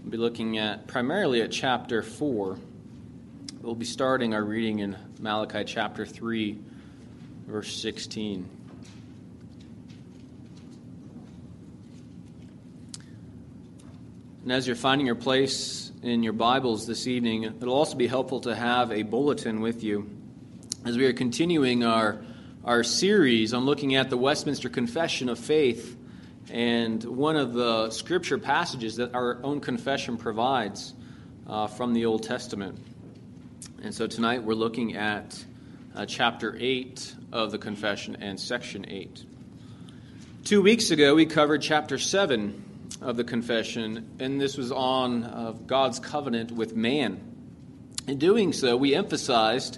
We'll be looking at primarily at chapter 4. We'll be starting our reading in Malachi chapter 3, verse 16. And as you're finding your place in your Bibles this evening, it'll also be helpful to have a bulletin with you as we are continuing our series on looking at the Westminster Confession of Faith and one of the scripture passages that our own confession provides from the Old Testament. And so tonight we're looking at chapter 8 of the confession and section 8. 2 weeks ago we covered chapter 7 of the confession, and this was on God's covenant with man. In doing so, we emphasized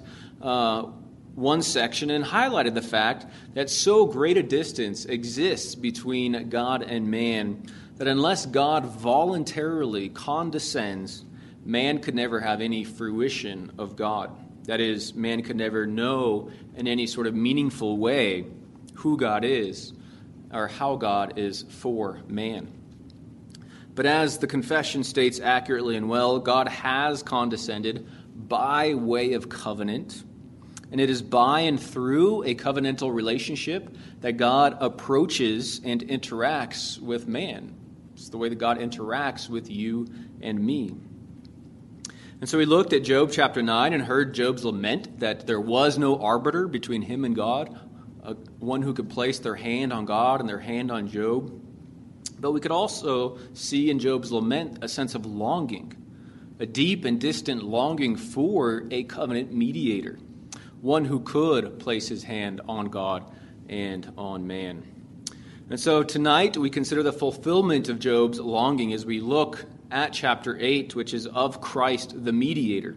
one section and highlighted the fact that so great a distance exists between God and man that unless God voluntarily condescends, man could never have any fruition of God. That is, man could never know in any sort of meaningful way who God is or how God is for man. But as the confession states accurately and well, God has condescended by way of covenant. And it is by and through a covenantal relationship that God approaches and interacts with man. It's the way that God interacts with you and me. And so we looked at Job chapter 9 and heard Job's lament that there was no arbiter between him and God, one who could place their hand on God and their hand on Job. But we could also see in Job's lament a sense of longing, a deep and distant longing for a covenant mediator, one who could place his hand on God and on man. And so tonight we consider the fulfillment of Job's longing as we look at chapter 8, which is of Christ the mediator.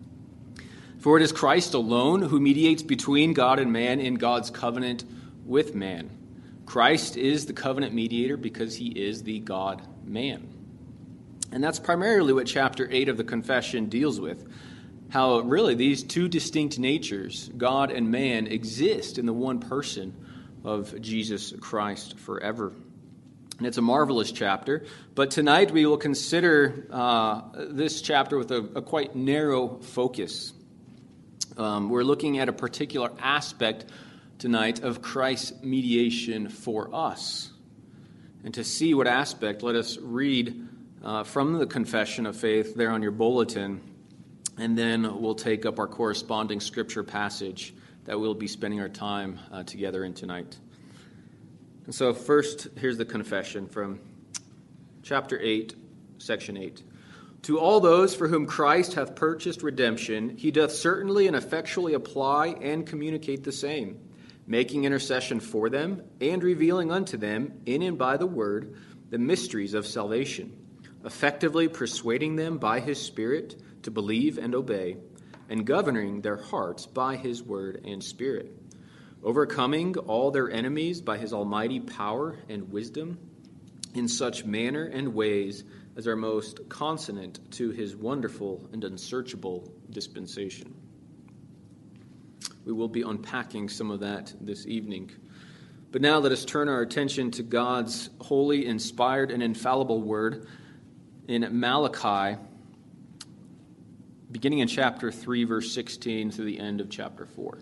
For it is Christ alone who mediates between God and man in God's covenant with man. Christ is the covenant mediator because he is the God-man. And that's primarily what chapter 8 of the confession deals with. How really these two distinct natures, God and man, exist in the one person of Jesus Christ forever. And it's a marvelous chapter. But tonight we will consider this chapter with a quite narrow focus. We're looking at a particular aspect tonight of Christ's mediation for us. And to see what aspect, let us read from the Confession of Faith there on your bulletin. And then we'll take up our corresponding scripture passage that we'll be spending our time together in tonight. And so first, here's the confession from chapter 8, section 8. To all those for whom Christ hath purchased redemption, he doth certainly and effectually apply and communicate the same, making intercession for them and revealing unto them in and by the word the mysteries of salvation, effectively persuading them by his Spirit to believe and obey, and governing their hearts by his word and Spirit, overcoming all their enemies by his almighty power and wisdom, in such manner and ways as are most consonant to his wonderful and unsearchable dispensation. We will be unpacking some of that this evening. But now let us turn our attention to God's holy, inspired, and infallible word in Malachi, beginning in chapter 3, verse 16 through the end of chapter 4.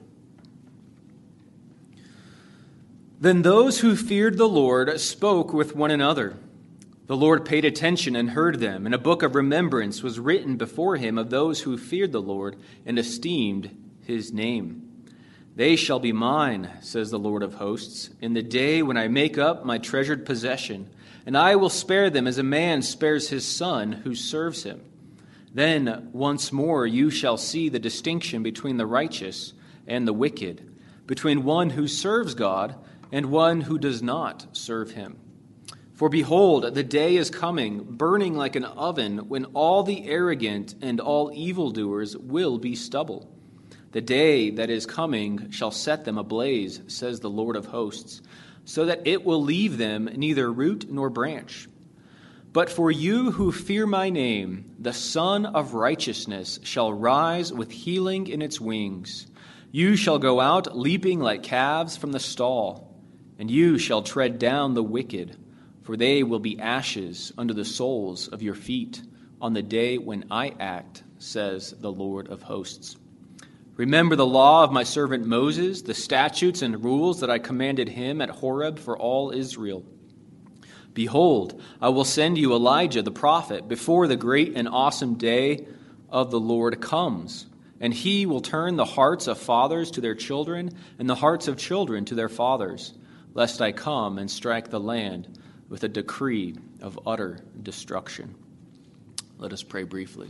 Then those who feared the Lord spoke with one another. The Lord paid attention and heard them, and a book of remembrance was written before him of those who feared the Lord and esteemed his name. They shall be mine, says the Lord of hosts, in the day when I make up my treasured possession, and I will spare them as a man spares his son who serves him. Then once more you shall see the distinction between the righteous and the wicked, between one who serves God and one who does not serve him. For behold, the day is coming, burning like an oven, when all the arrogant and all evildoers will be stubble. The day that is coming shall set them ablaze, says the Lord of hosts, so that it will leave them neither root nor branch. But for you who fear my name, the Son of Righteousness shall rise with healing in its wings. You shall go out leaping like calves from the stall, and you shall tread down the wicked, for they will be ashes under the soles of your feet, on the day when I act, says the Lord of hosts. Remember the law of my servant Moses, the statutes and rules that I commanded him at Horeb for all Israel. Behold, I will send you Elijah the prophet before the great and awesome day of the Lord comes. And he will turn the hearts of fathers to their children and the hearts of children to their fathers, lest I come and strike the land with a decree of utter destruction. Let us pray briefly.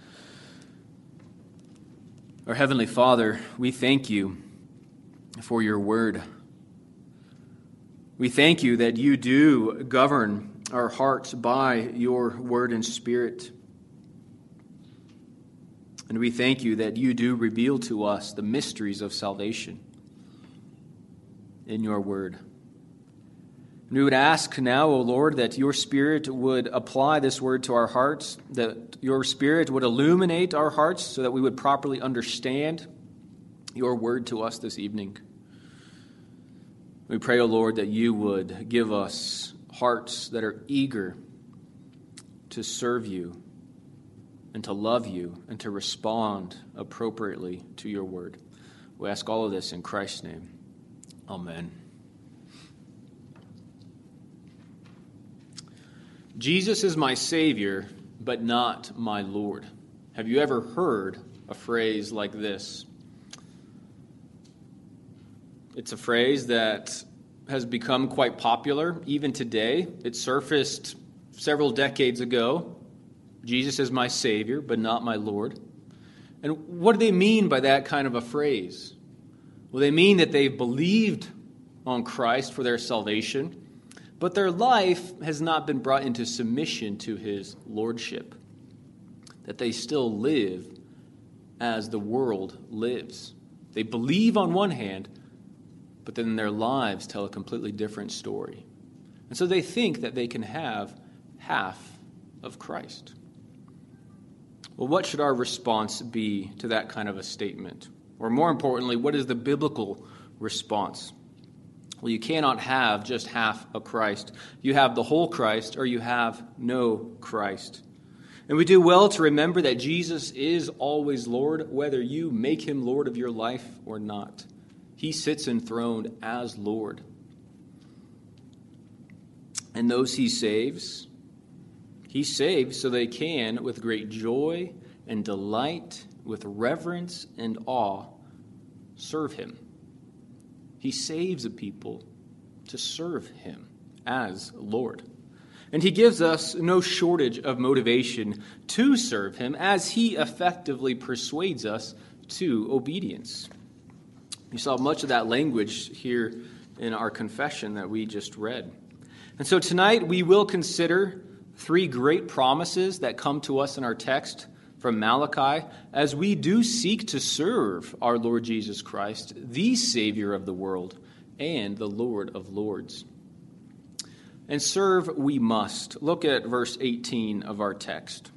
Our Heavenly Father, we thank you for your word. We thank you that you do govern our hearts by your word and spirit. And we thank you that you do reveal to us the mysteries of salvation in your word. And we would ask now, O Lord, that your Spirit would apply this word to our hearts, that your Spirit would illuminate our hearts so that we would properly understand your word to us this evening. We pray, O Lord, that you would give us hearts that are eager to serve you and to love you and to respond appropriately to your word. We ask all of this in Christ's name. Amen. Jesus is my Savior, but not my Lord. Have you ever heard a phrase like this? It's a phrase that has become quite popular even today. It surfaced several decades ago. Jesus is my Savior, but not my Lord. And what do they mean by that kind of a phrase? Well, they mean that they've believed on Christ for their salvation, but their life has not been brought into submission to his lordship. That they still live as the world lives. They believe on one hand, but then their lives tell a completely different story. And so they think that they can have half of Christ. Well, what should our response be to that kind of a statement? Or more importantly, what is the biblical response? Well, you cannot have just half of Christ. You have the whole Christ, or you have no Christ. And we do well to remember that Jesus is always Lord, whether you make him Lord of your life or not. He sits enthroned as Lord. And those he saves so they can, with great joy and delight, with reverence and awe, serve him. He saves a people to serve him as Lord. And he gives us no shortage of motivation to serve him as he effectively persuades us to obedience. You saw much of that language here in our confession that we just read. And so tonight we will consider three great promises that come to us in our text from Malachi as we do seek to serve our Lord Jesus Christ, the Savior of the world and the Lord of Lords. And serve we must. Look at verse 18 of our text.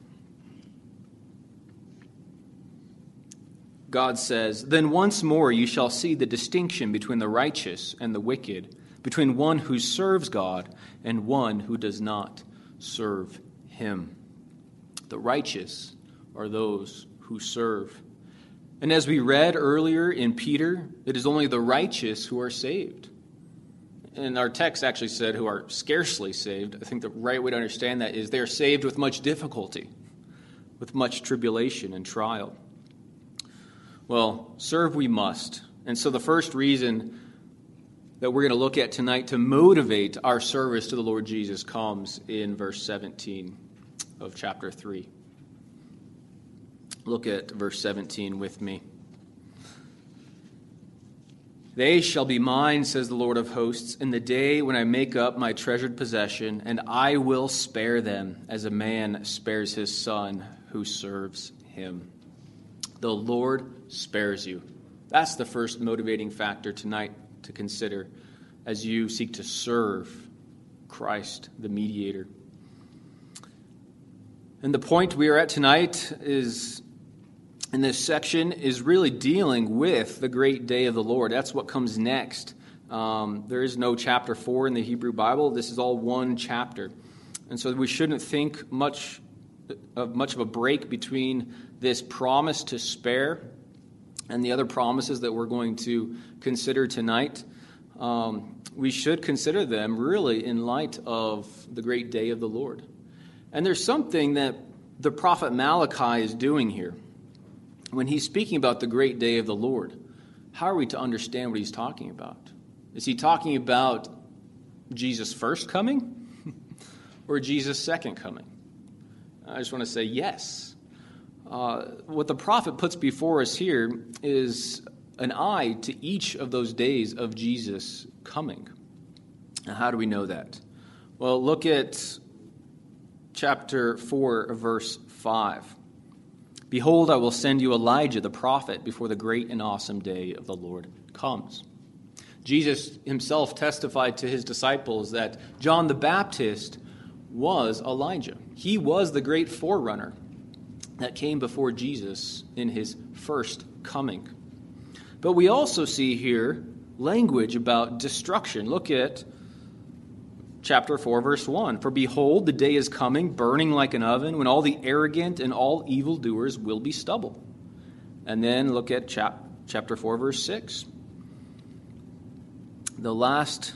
God says, "Then once more you shall see the distinction between the righteous and the wicked, between one who serves God and one who does not serve him." The righteous are those who serve. And as we read earlier in Peter, it is only the righteous who are saved. And our text actually said who are scarcely saved. I think the right way to understand that is they are saved with much difficulty, with much tribulation and trial. Well, serve we must. And so the first reason that we're going to look at tonight to motivate our service to the Lord Jesus comes in verse 17 of chapter 3. Look at verse 17 with me. "They shall be mine, says the Lord of hosts, in the day when I make up my treasured possession, and I will spare them as a man spares his son who serves him." The Lord spares you. That's the first motivating factor tonight to consider as you seek to serve Christ, the mediator. And the point we are at tonight is, in this section, is really dealing with the great day of the Lord. That's what comes next. There is no chapter 4 in the Hebrew Bible. This is all one chapter. And so we shouldn't think much much of a break between this promise to spare and the other promises that we're going to consider tonight. We should consider them really in light of the great day of the Lord. And there's something that the prophet Malachi is doing here. When he's speaking about the great day of the Lord, how are we to understand what he's talking about? Is he talking about Jesus' first coming or Jesus' second coming? I just want to say yes. What the prophet puts before us here is an eye to each of those days of Jesus coming. Now, how do we know that? Well, look at chapter 4, verse 5. Behold, I will send you Elijah the prophet before the great and awesome day of the Lord comes. Jesus himself testified to his disciples that John the Baptist was Elijah. He was the great forerunner that came before Jesus in his first coming. But we also see here language about destruction. Look at chapter 4, verse 1. For behold, the day is coming, burning like an oven, when all the arrogant and all evildoers will be stubble. And then look at chapter 4, verse 6. The last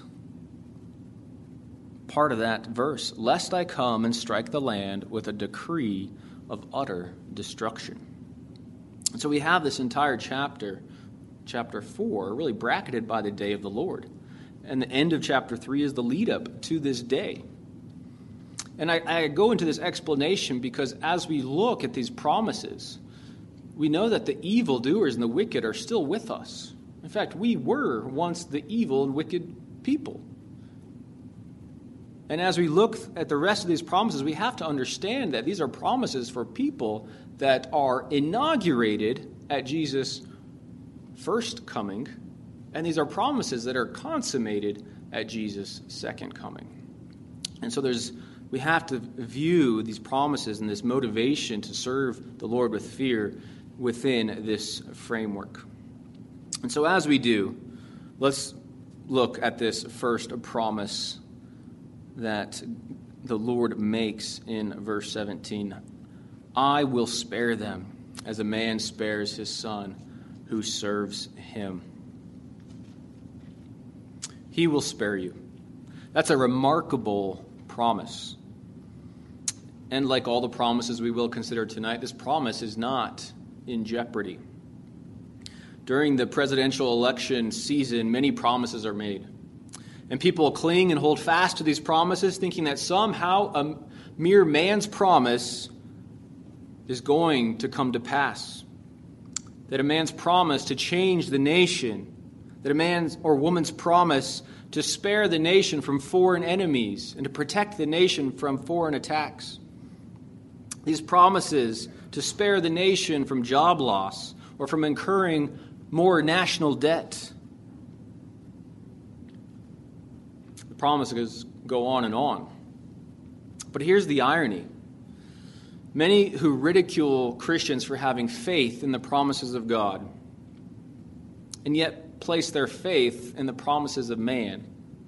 part of that verse, lest I come and strike the land with a decree of utter destruction. And so we have this entire chapter 4, really bracketed by the day of the Lord. And the end of chapter 3 is the lead up to this day. And I go into this explanation because as we look at these promises, we know that the evildoers and the wicked are still with us. In fact, we were once the evil and wicked people. And as we look at the rest of these promises, we have to understand that these are promises for people that are inaugurated at Jesus' first coming, and these are promises that are consummated at Jesus' second coming. And so we have to view these promises and this motivation to serve the Lord with fear within this framework. And so as we do, let's look at this first promise that the Lord makes in verse 17. I will spare them as a man spares his son who serves him. He will spare you. That's a remarkable promise. And like all the promises we will consider tonight, this promise is not in jeopardy. During the presidential election season, many promises are made. And people cling and hold fast to these promises, thinking that somehow a mere man's promise is going to come to pass. That a man's promise to change the nation, that a man's or woman's promise to spare the nation from foreign enemies and to protect the nation from foreign attacks. These promises to spare the nation from job loss or from incurring more national debt. The promises go on and on. But here's the irony. Many who ridicule Christians for having faith in the promises of God and yet place their faith in the promises of man.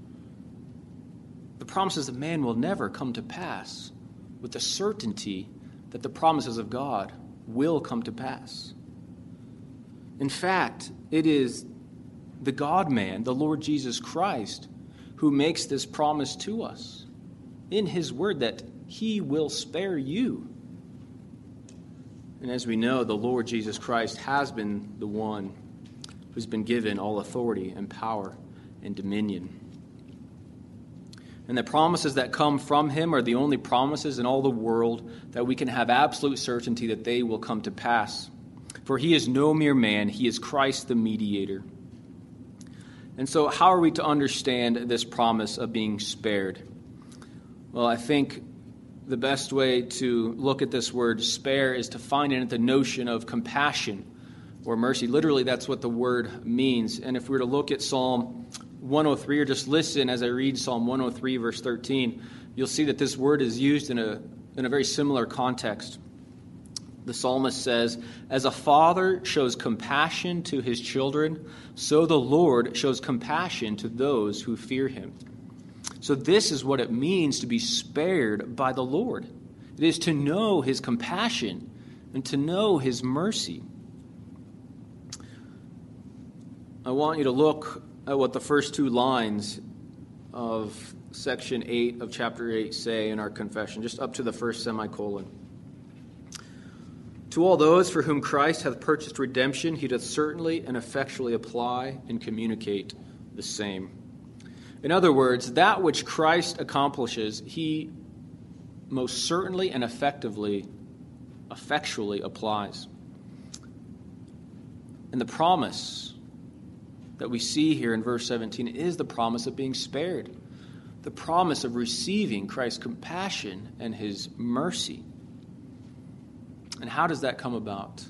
The promises of man will never come to pass with the certainty that the promises of God will come to pass. In fact, it is the God-man, the Lord Jesus Christ, who makes this promise to us in his word that he will spare you. And as we know, the Lord Jesus Christ has been the one who's been given all authority and power and dominion. And the promises that come from him are the only promises in all the world that we can have absolute certainty that they will come to pass. For he is no mere man, he is Christ the mediator. And so how are we to understand this promise of being spared? Well, I think the best way to look at this word spare is to find in it the notion of compassion or mercy. Literally, that's what the word means. And if we were to look at Psalm 103, or just listen as I read Psalm 103, verse 13, you'll see that this word is used in a very similar context. The psalmist says, as a father shows compassion to his children, so the Lord shows compassion to those who fear him. So this is what it means to be spared by the Lord. It is to know his compassion and to know his mercy. I want you to look at what the first two lines of section 8 of chapter 8 say in our confession, just up to the first semicolon. To all those for whom Christ hath purchased redemption, he doth certainly and effectually apply and communicate the same. In other words, that which Christ accomplishes, he most certainly and effectively applies. And the promise that we see here in verse 17 is the promise of being spared, the promise of receiving Christ's compassion and his mercy. And how does that come about?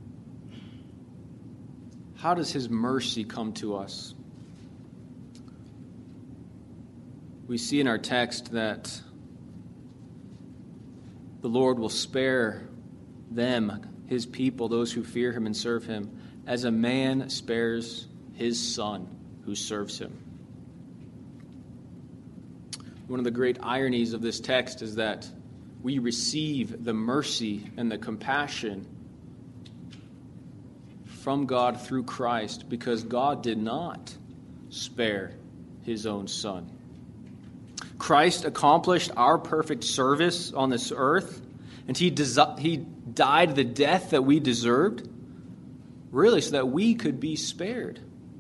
How does his mercy come to us? We see in our text that the Lord will spare them, his people, those who fear him and serve him, as a man spares his son who serves him. One of the great ironies of this text is that we receive the mercy and the compassion from God through Christ because God did not spare his own son. Christ accomplished our perfect service on this earth, and he died the death that we deserved, really so that we could be spared.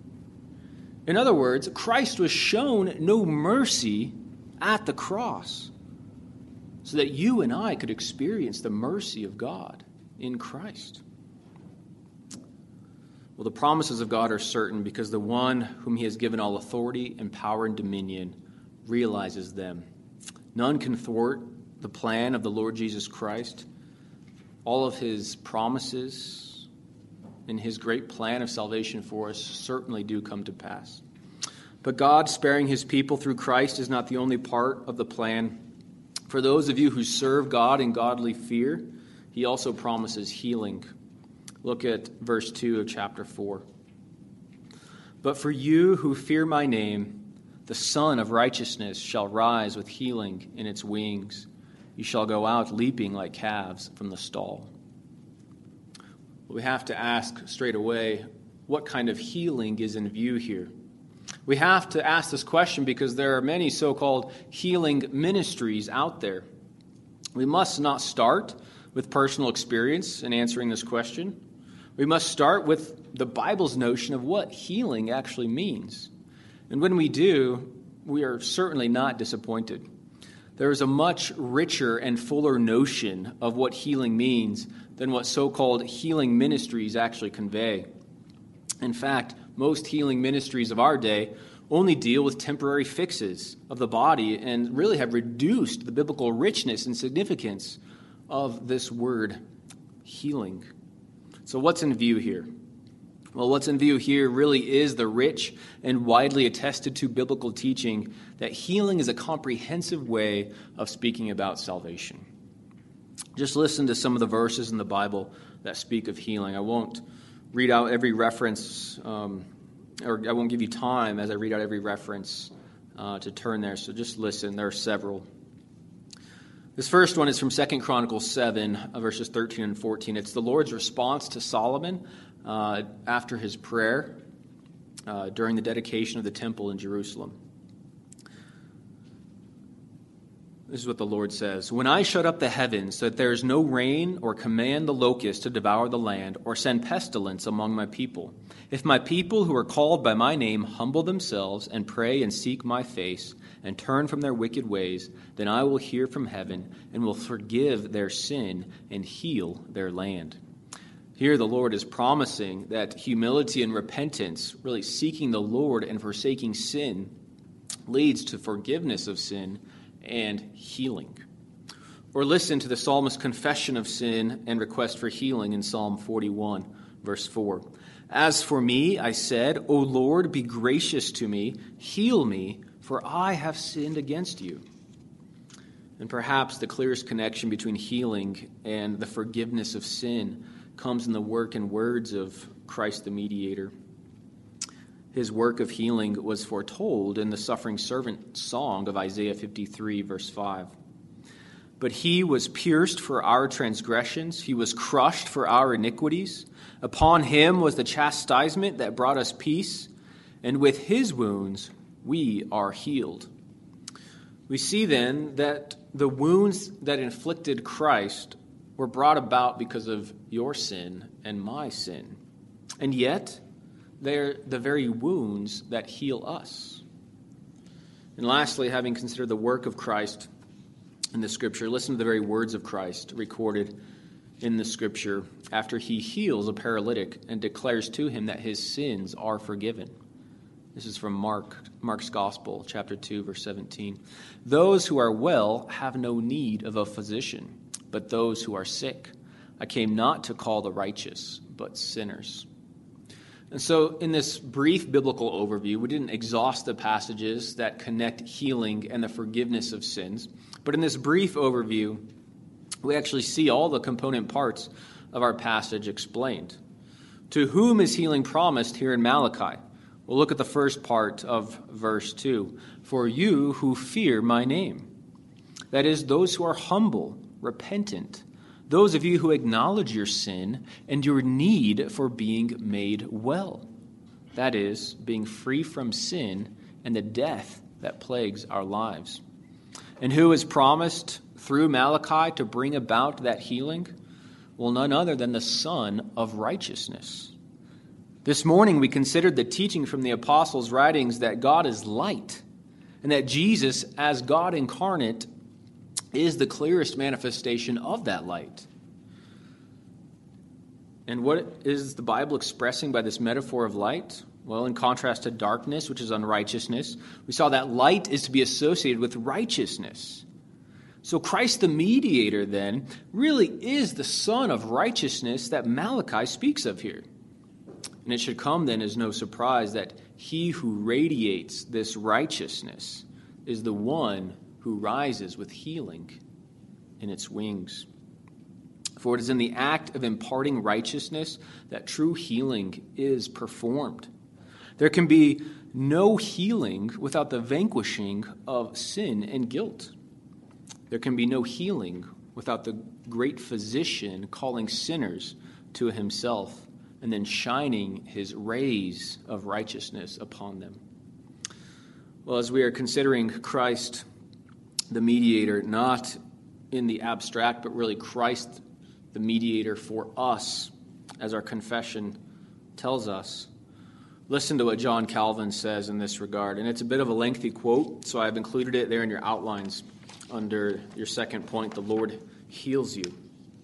In other words, Christ was shown no mercy at the cross, so that you and I could experience the mercy of God in Christ. Well, the promises of God are certain because the one whom he has given all authority and power and dominion realizes them. None can thwart the plan of the Lord Jesus Christ. All of his promises and his great plan of salvation for us certainly do come to pass. But God sparing his people through Christ is not the only part of the plan. For those of you who serve God in godly fear, he also promises healing. Look at verse 2 of chapter 4. But for you who fear my name, the Son of Righteousness shall rise with healing in its wings. You shall go out leaping like calves from the stall. We have to ask straight away, what kind of healing is in view here? We have to ask this question because there are many so-called healing ministries out there. We must not start with personal experience in answering this question. We must start with the Bible's notion of what healing actually means. And when we do, we are certainly not disappointed. There is a much richer and fuller notion of what healing means than what so-called healing ministries actually convey. In fact, most healing ministries of our day only deal with temporary fixes of the body and really have reduced the biblical richness and significance of this word, healing. So what's in view here? Well, what's in view here really is the rich and widely attested to biblical teaching that healing is a comprehensive way of speaking about salvation. Just listen to some of the verses in the Bible that speak of healing. I won't read out every reference, or I won't give you time as I read out every reference to turn there, so just listen. There are several. This first one is from 2 Chronicles 7, verses 13 and 14. It's the Lord's response to Solomon after his prayer during the dedication of the temple in Jerusalem. This is what the Lord says. When I shut up the heavens so that there is no rain, or command the locust to devour the land, or send pestilence among my people, if my people who are called by my name humble themselves and pray and seek my face and turn from their wicked ways, then I will hear from heaven and will forgive their sin and heal their land. Here the Lord is promising that humility and repentance, really seeking the Lord and forsaking sin, leads to forgiveness of sin and healing. Or listen to the psalmist's confession of sin and request for healing in Psalm 41, verse 4. As for me, I said, O Lord, be gracious to me, heal me, for I have sinned against you. And perhaps the clearest connection between healing and the forgiveness of sin comes in the work and words of Christ the mediator. His work of healing was foretold in the suffering servant song of Isaiah 53, verse 5. But he was pierced for our transgressions. He was crushed for our iniquities. Upon him was the chastisement that brought us peace, and with his wounds we are healed. We see then that the wounds that inflicted Christ were brought about because of your sin and my sin. And yet, they're the very wounds that heal us. And lastly, having considered the work of Christ in the Scripture, listen to the very words of Christ recorded in the Scripture after he heals a paralytic and declares to him that his sins are forgiven. This is from Mark's Gospel, chapter 2, verse 17. Those who are well have no need of a physician, but those who are sick. I came not to call the righteous, but sinners. And so in this brief biblical overview, we didn't exhaust the passages that connect healing and the forgiveness of sins. But in this brief overview, we actually see all the component parts of our passage explained. To whom is healing promised here in Malachi? We'll look at the first part of verse 2. For you who fear my name. That is, those who are humble, repentant, those of you who acknowledge your sin and your need for being made well. That is, being free from sin and the death that plagues our lives. And who is promised through Malachi to bring about that healing? Well, none other than the Son of Righteousness. This morning we considered the teaching from the apostles' writings that God is light and that Jesus, as God incarnate, is the clearest manifestation of that light. And what is the Bible expressing by this metaphor of light? Well, in contrast to darkness, which is unrighteousness, we saw that light is to be associated with righteousness. So Christ the mediator, then, really is the Son of Righteousness that Malachi speaks of here. And it should come, then, as no surprise that he who radiates this righteousness is the one who rises with healing in its wings. For it is in the act of imparting righteousness that true healing is performed. There can be no healing without the vanquishing of sin and guilt. There can be no healing without the great physician calling sinners to himself and then shining his rays of righteousness upon them. Well, as we are considering Christ, the mediator, not in the abstract, but really Christ, the mediator for us, as our confession tells us, listen to what John Calvin says in this regard. And it's a bit of a lengthy quote, so I've included it there in your outlines under your second point, the Lord heals you.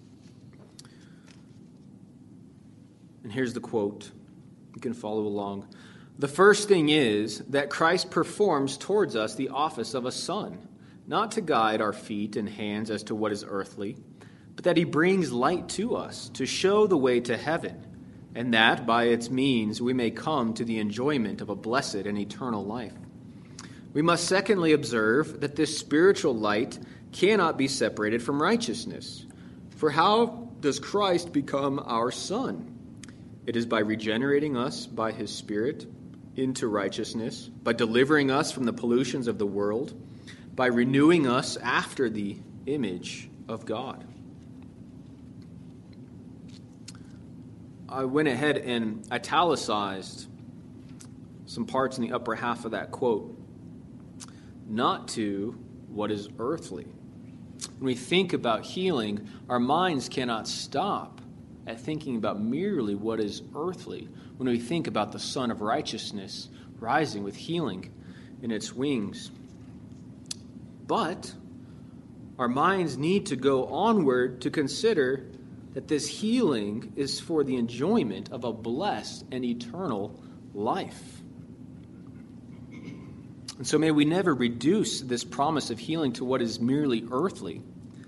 And here's the quote. You can follow along. The first thing is that Christ performs towards us the office of a son, not to guide our feet and hands as to what is earthly, but that he brings light to us to show the way to heaven, and that by its means we may come to the enjoyment of a blessed and eternal life. We must secondly observe that this spiritual light cannot be separated from righteousness. For how does Christ become our son? It is by regenerating us by his Spirit into righteousness, by delivering us from the pollutions of the world, by renewing us after the image of God. I went ahead and italicized some parts in the upper half of that quote. Not to what is earthly. When we think about healing, our minds cannot stop at thinking about merely what is earthly when we think about the Son of Righteousness rising with healing in its wings. But our minds need to go onward to consider that this healing is for the enjoyment of a blessed and eternal life. And so may we never reduce this promise of healing to what is merely earthly.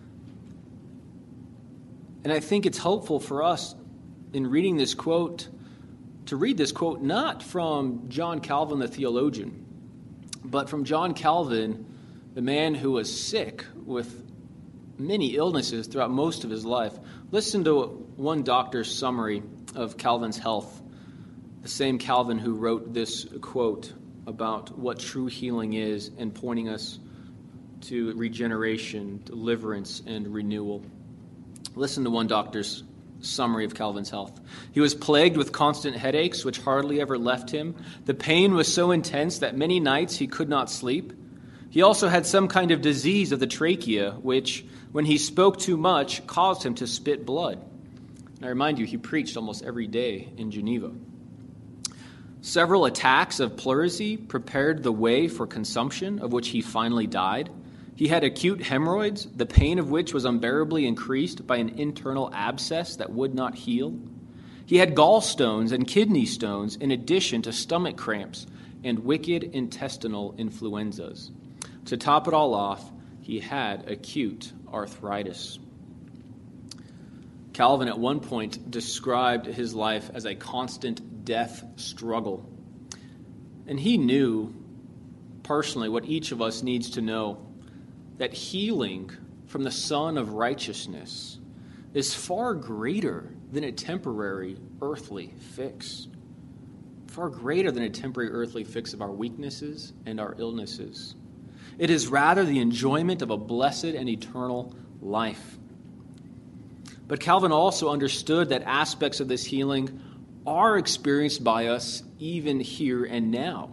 And I think it's helpful for us in reading this quote to read this quote not from John Calvin, the theologian, but from John Calvin, the man who was sick with many illnesses throughout most of his life. Listen to one doctor's summary of Calvin's health, the same Calvin who wrote this quote about what true healing is and pointing us to regeneration, deliverance, and renewal. Listen to one doctor's summary of Calvin's health. He was plagued with constant headaches, which hardly ever left him. The pain was so intense that many nights he could not sleep. He also had some kind of disease of the trachea, which, when he spoke too much, caused him to spit blood. And I remind you, he preached almost every day in Geneva. Several attacks of pleurisy prepared the way for consumption, of which he finally died. He had acute hemorrhoids, the pain of which was unbearably increased by an internal abscess that would not heal. He had gallstones and kidney stones, in addition to stomach cramps and wicked intestinal influenzas. To top it all off, he had acute arthritis. Calvin at one point described his life as a constant death struggle. And he knew personally what each of us needs to know, that healing from the Son of Righteousness is far greater than a temporary earthly fix. Far greater than a temporary earthly fix of our weaknesses and our illnesses. It is rather the enjoyment of a blessed and eternal life. But Calvin also understood that aspects of this healing are experienced by us even here and now.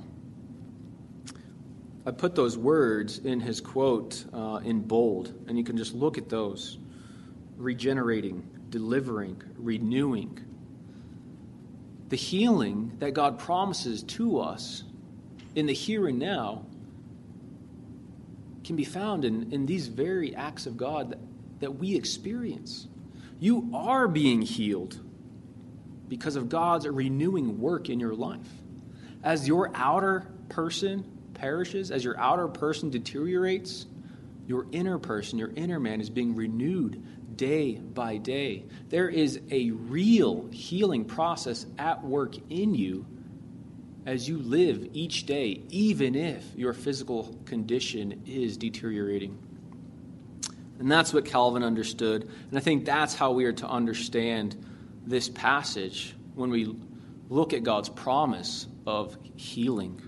I put those words in his quote in bold, and you can just look at those. Regenerating, delivering, renewing. The healing that God promises to us in the here and now can be found in these very acts of God that we experience. You are being healed because of God's renewing work in your life. As your outer person perishes, as your outer person deteriorates, your inner person, your inner man is being renewed day by day. There is a real healing process at work in you as you live each day, even if your physical condition is deteriorating. And that's what Calvin understood. And I think that's how we are to understand this passage when we look at God's promise of healing.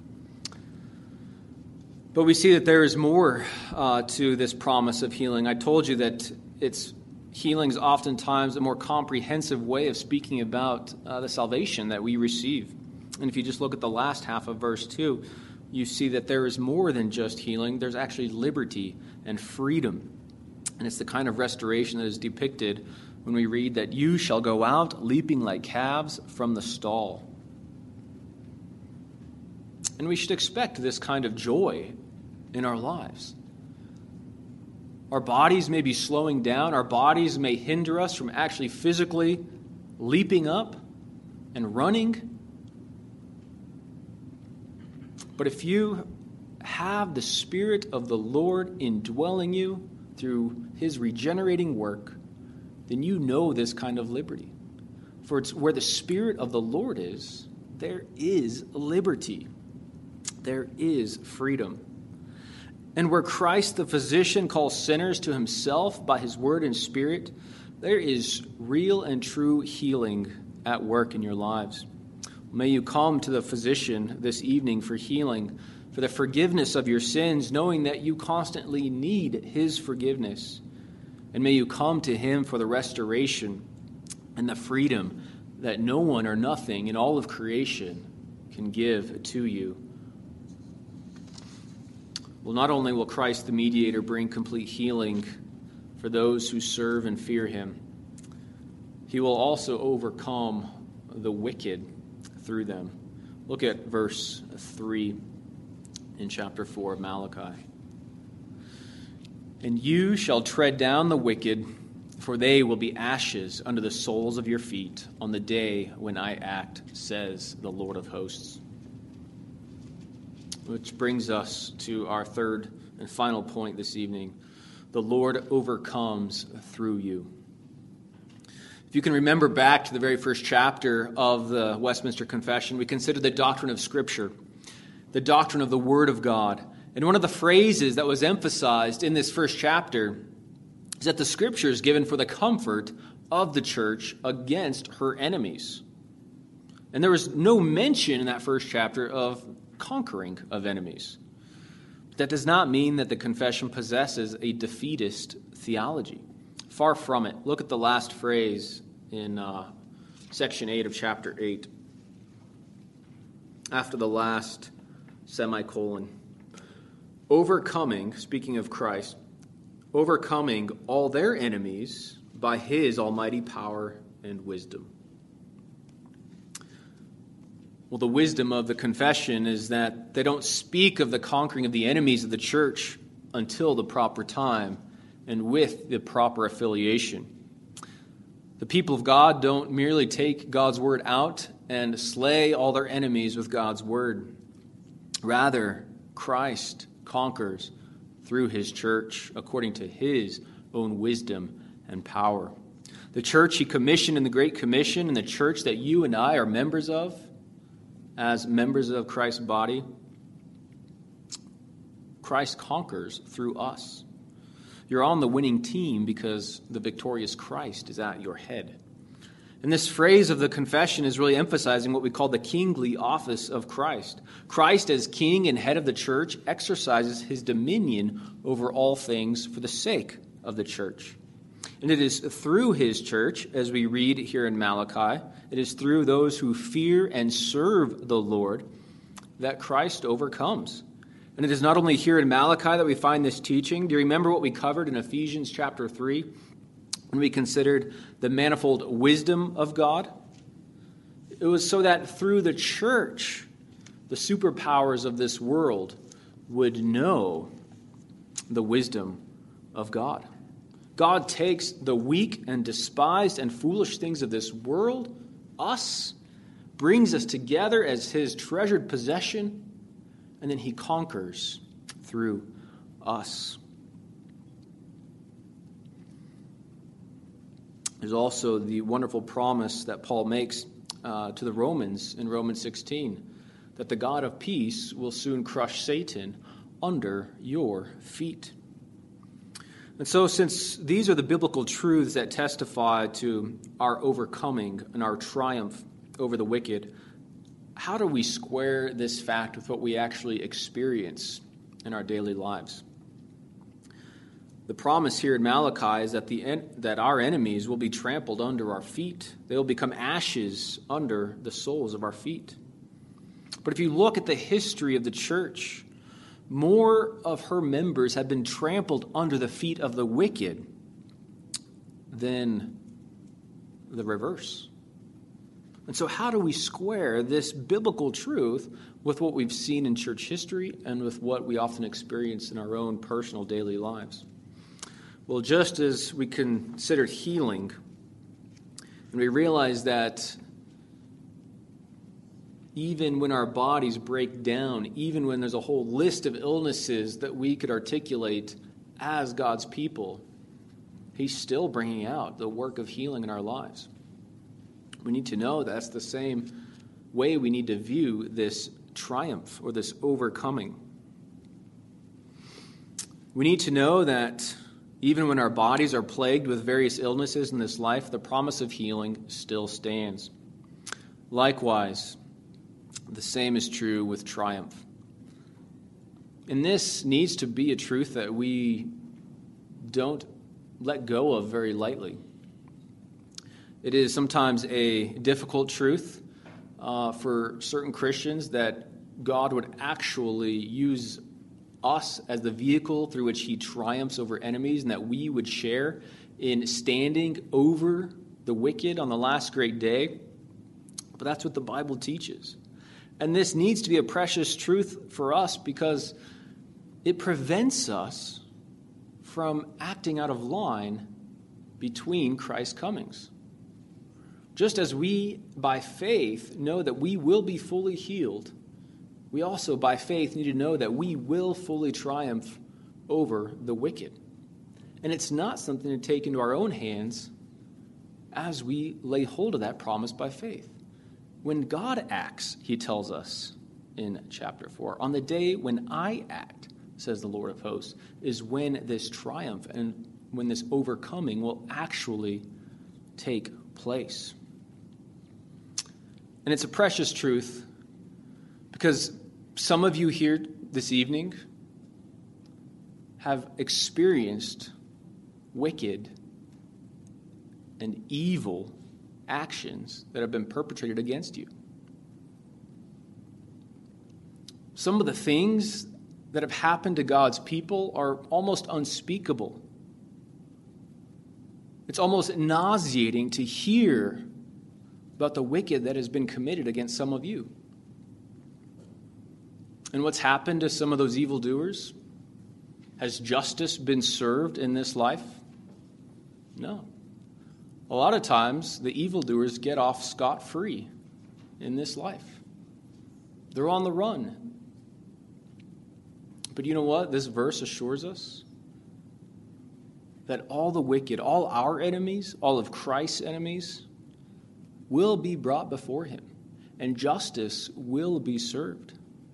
But we see that there is more to this promise of healing. I told you that healing is oftentimes a more comprehensive way of speaking about the salvation that we receive. And if you just look at the last half of verse 2, you see that there is more than just healing. There's actually liberty and freedom. And it's the kind of restoration that is depicted when we read that you shall go out leaping like calves from the stall. And we should expect this kind of joy in our lives. Our bodies may be slowing down. Our bodies may hinder us from actually physically leaping up and running. But if you have the Spirit of the Lord indwelling you through His regenerating work, then you know this kind of liberty. For it's where the Spirit of the Lord is, there is liberty. There is freedom. And where Christ the physician calls sinners to Himself by His word and Spirit, there is real and true healing at work in your lives. May you come to the physician this evening for healing, for the forgiveness of your sins, knowing that you constantly need His forgiveness. And may you come to Him for the restoration and the freedom that no one or nothing in all of creation can give to you. Well, not only will Christ the mediator bring complete healing for those who serve and fear Him, He will also overcome the wicked through them. Look at verse 3 in chapter 4 of Malachi. And you shall tread down the wicked, for they will be ashes under the soles of your feet on the day when I act, says the Lord of hosts. Which brings us to our third and final point this evening. The Lord overcomes through you. If you can remember back to the very first chapter of the Westminster Confession, we considered the doctrine of Scripture, the doctrine of the Word of God. And one of the phrases that was emphasized in this first chapter is that the Scripture is given for the comfort of the church against her enemies. And there was no mention in that first chapter of conquering of enemies. That does not mean that the confession possesses a defeatist theology. Far from it. Look at the last phrase in section 8 of chapter 8. After the last semicolon. Overcoming, speaking of Christ, overcoming all their enemies by his almighty power and wisdom. Well, the wisdom of the confession is that they don't speak of the conquering of the enemies of the church until the proper time and with the proper affiliation. The people of God don't merely take God's word out and slay all their enemies with God's word. Rather, Christ conquers through his church according to his own wisdom and power. The church he commissioned in the Great Commission and the church that you and I are members of, as members of Christ's body, Christ conquers through us. You're on the winning team because the victorious Christ is at your head. And this phrase of the confession is really emphasizing what we call the kingly office of Christ. Christ, as king and head of the church, exercises his dominion over all things for the sake of the church. And it is through his church, as we read here in Malachi, it is through those who fear and serve the Lord that Christ overcomes. And it is not only here in Malachi that we find this teaching. Do you remember what we covered in Ephesians chapter 3? When we considered the manifold wisdom of God? It was so that through the church, the superpowers of this world would know the wisdom of God. God takes the weak and despised and foolish things of this world, us, brings us together as his treasured possession, and then he conquers through us. There's also the wonderful promise that Paul makes to the Romans in Romans 16, that the God of peace will soon crush Satan under your feet. And so since these are the biblical truths that testify to our overcoming and our triumph over the wicked, how do we square this fact with what we actually experience in our daily lives? The promise here in Malachi is that our enemies will be trampled under our feet. They will become ashes under the soles of our feet. But if you look at the history of the church, more of her members have been trampled under the feet of the wicked than the reverse. And so how do we square this biblical truth with what we've seen in church history and with what we often experience in our own personal daily lives? Well, just as we considered healing, and we realize that even when our bodies break down, even when there's a whole list of illnesses that we could articulate as God's people, he's still bringing out the work of healing in our lives. We need to know that's the same way we need to view this triumph or this overcoming. We need to know that even when our bodies are plagued with various illnesses in this life, the promise of healing still stands. Likewise, the same is true with triumph. And this needs to be a truth that we don't let go of very lightly. It is sometimes a difficult truth for certain Christians that God would actually use us as the vehicle through which he triumphs over enemies, and that we would share in standing over the wicked on the last great day. But that's what the Bible teaches. And this needs to be a precious truth for us because it prevents us from acting out of line between Christ's comings. Just as we, by faith, know that we will be fully healed, we also, by faith, need to know that we will fully triumph over the wicked. And it's not something to take into our own hands as we lay hold of that promise by faith. When God acts, he tells us in chapter 4, on the day when I act, says the Lord of hosts, is when this triumph and when this overcoming will actually take place. And it's a precious truth because some of you here this evening have experienced wicked and evil actions that have been perpetrated against you. Some of the things that have happened to God's people are almost unspeakable. It's almost nauseating to hear about the wicked that has been committed against some of you. And what's happened to some of those evildoers? Has justice been served in this life? No. A lot of times, the evildoers get off scot-free in this life. They're on the run. But you know what? This verse assures us that all the wicked, all our enemies, all of Christ's enemies, will be brought before him, and justice will be served.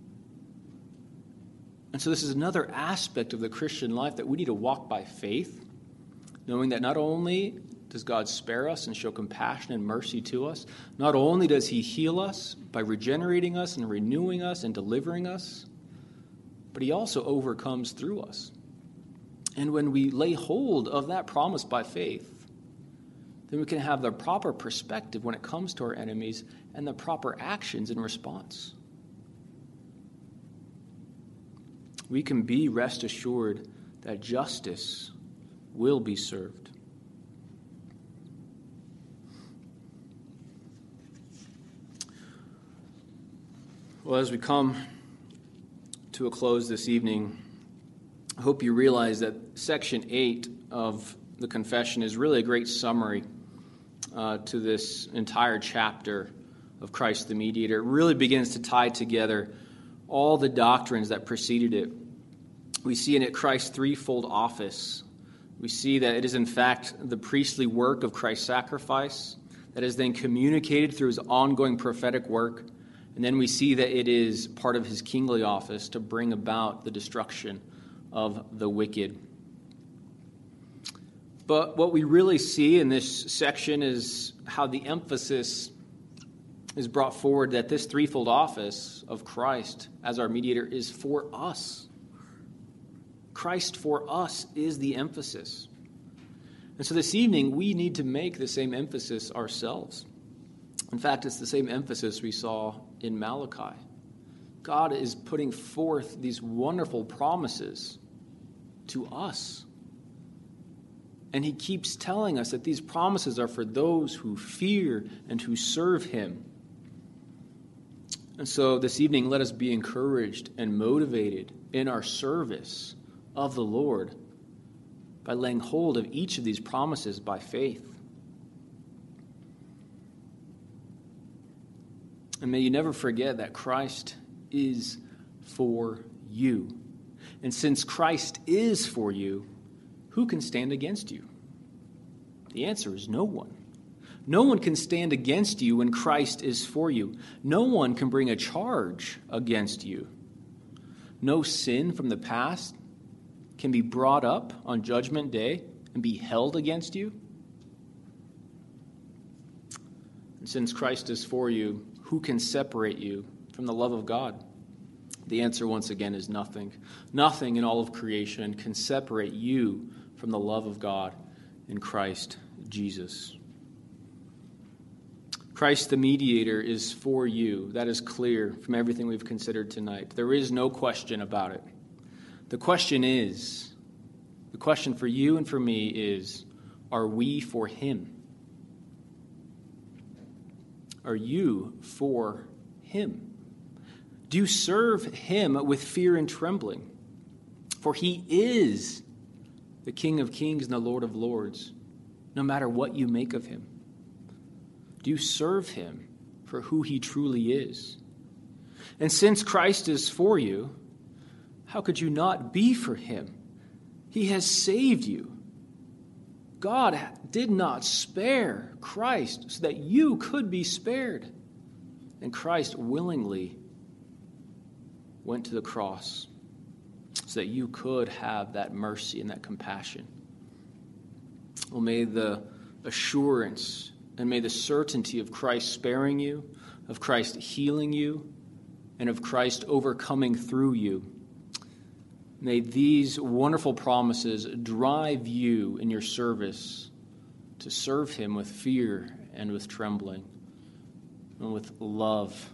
And so this is another aspect of the Christian life that we need to walk by faith, knowing that not only does God spare us and show compassion and mercy to us, not only does he heal us by regenerating us and renewing us and delivering us, but he also overcomes through us. And when we lay hold of that promise by faith, then we can have the proper perspective when it comes to our enemies and the proper actions in response. We can be rest assured that justice will be served. Well, as we come to a close this evening, I hope you realize that section 8 of the confession is really a great summary to this entire chapter of Christ the Mediator. It really begins to tie together all the doctrines that preceded it. We see in it Christ's threefold office. We see that it is in fact the priestly work of Christ's sacrifice that is then communicated through his ongoing prophetic work. And then we see that it is part of his kingly office to bring about the destruction of the wicked. But what we really see in this section is how the emphasis is brought forward that this threefold office of Christ as our mediator is for us. Christ for us is the emphasis. And so this evening, we need to make the same emphasis ourselves. In fact, it's the same emphasis we saw in Malachi. God is putting forth these wonderful promises to us. And he keeps telling us that these promises are for those who fear and who serve him. And so this evening, let us be encouraged and motivated in our service of the Lord by laying hold of each of these promises by faith. And may you never forget that Christ is for you. And since Christ is for you, who can stand against you? The answer is no one. No one can stand against you when Christ is for you. No one can bring a charge against you. No sin from the past can be brought up on Judgment Day and be held against you. And since Christ is for you, who can separate you from the love of God? The answer, once again, is nothing. Nothing in all of creation can separate you from the love of God in Christ Jesus. Christ the mediator is for you. That is clear from everything we've considered tonight. There is no question about it. The question for you and for me is, are we for him? Are you for him? Do you serve him with fear and trembling? For he is the King of kings and the Lord of lords, no matter what you make of him. Do you serve him for who he truly is? And since Christ is for you, how could you not be for him? He has saved you. God did not spare Christ so that you could be spared. And Christ willingly went to the cross so that you could have that mercy and that compassion. Well, may the assurance and may the certainty of Christ sparing you, of Christ healing you, and of Christ overcoming through you, May these wonderful promises drive you in your service to serve him with fear and with trembling and with love.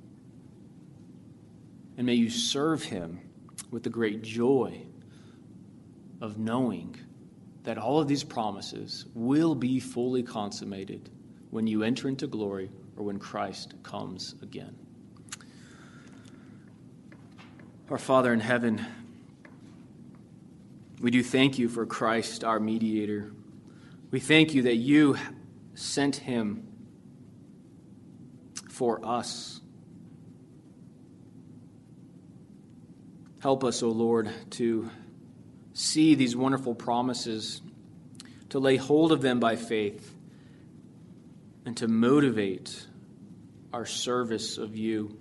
And may you serve him with the great joy of knowing that all of these promises will be fully consummated when you enter into glory or when Christ comes again. Our Father in heaven, we do thank you for Christ, our mediator. We thank you that you sent him for us. Help us, O Lord, to see these wonderful promises, to lay hold of them by faith, and to motivate our service of you.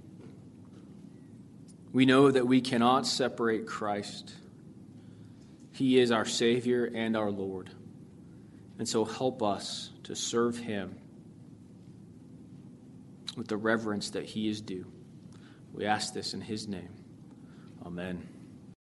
We know that we cannot separate Christ. He is our Savior and our Lord. And so help us to serve him with the reverence that he is due. We ask this in his name. Amen.